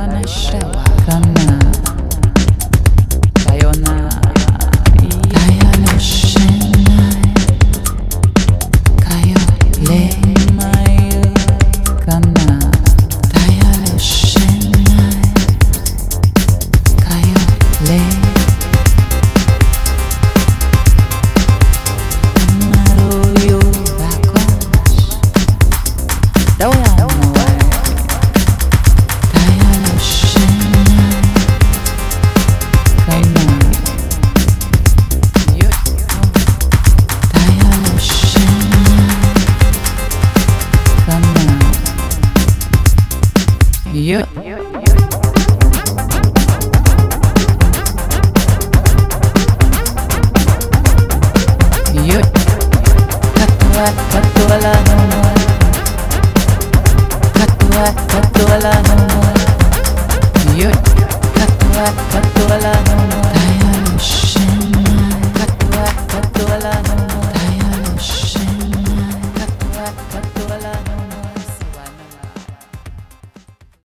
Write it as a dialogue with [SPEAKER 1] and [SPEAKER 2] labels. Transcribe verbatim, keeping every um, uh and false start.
[SPEAKER 1] na shewa kana kayo na kaya na shena kayo le mayo kana kaya na shena kayo le maroyo bakwash dawa Yeah. Yeah. Katua, katua la no more. Katua, katua la no more. Yeah. Katua, katua la no more. Katua, katua la no more.